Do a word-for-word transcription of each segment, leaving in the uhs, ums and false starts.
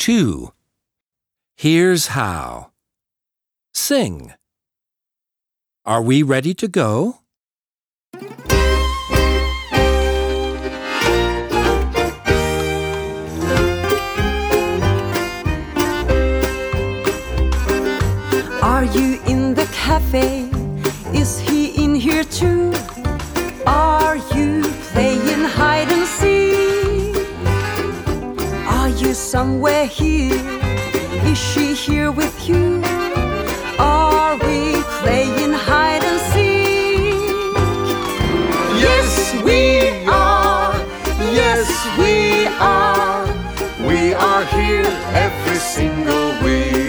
two. Here's how. Sing. Are we ready to go? Are you in the cafe? Is he in here too? Are you playing hide and seek? Are you somewhere here? Is she here with you? Are we playing hide and seek? Yes, we are. Yes, we are. We are here every single week.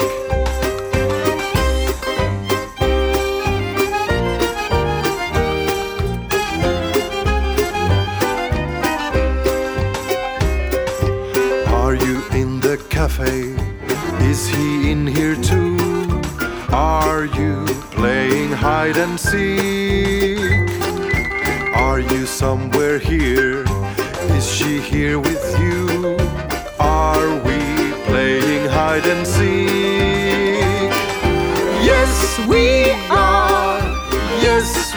Are you in the cafe? Is he in here too? Are you playing hide and seek? Are you somewhere here? Is she here with you? Are we playing hide and seek? Yes, we are. Yes,